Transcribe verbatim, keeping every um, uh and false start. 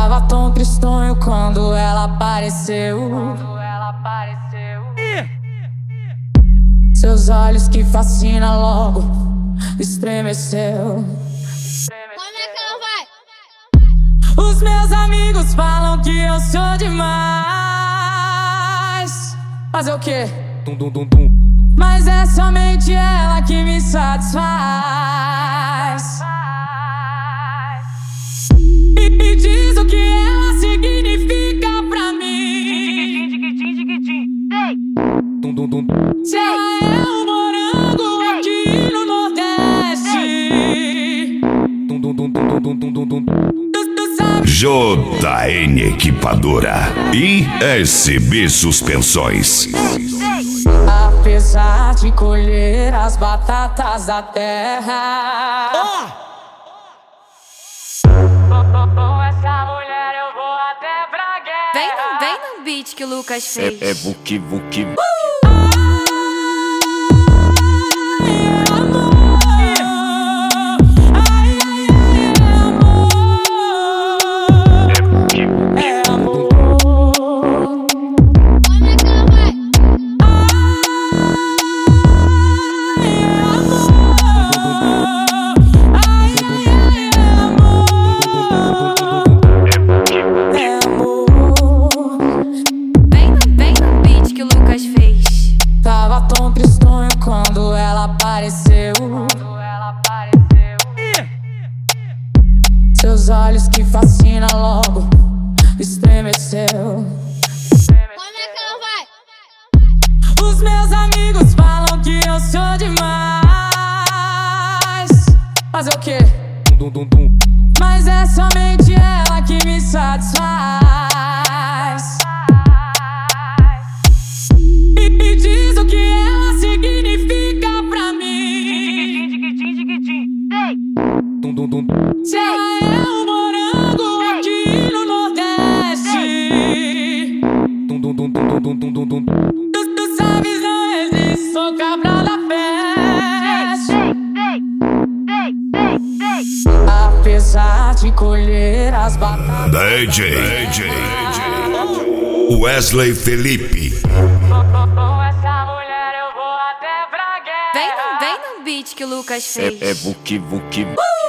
Tava tão tristonho quando ela apareceu. Seus olhos que fascina logo estremeceu. Como é que ela vai? Os meus amigos falam que eu sou demais. Fazer o quê? Dum, dum, dum, dum. Mas é somente ela que me satisfaz. E, e diz o que ela significa pra mim. Dum, dum, dum. Se ela é um morango aqui no Nordeste. Dum, dum, dum, dum, dum, dum, dum, dum. Tu, tu sabe. J N Equipadora e S B Suspensões. Apesar de colher as batatas da terra, Oh! com essa mulher eu vou até pra guerra. Vem no, vem no beat que o Lucas fez. É, é Vuki Vuki. Como é que ela vai? Vem no, vem no beat que o Lucas fez. Tava tão tristonho quando ela apareceu. Seus olhos que fascina logo estremeceu. Como é que ela vai? Os meus amigos falam que eu sou demais. Fazer o quê? Dum, dum, dum. Mas é somente ela que me satisfaz. E, e diz o que ela significa pra mim. Dum, dum, dum. Se ela é um morango aqui no Nordeste. Dum, dum, dum, dum, dum, dum, dum, dum. Tu, tu sabes, não existe, sou cabral da peste. Apesar de colher as batatas, D J Wesley Felipe. com essa mulher eu vou até pra guerra. Vem no, vem no beat que o Lucas fez. É, é Vuki Vuki.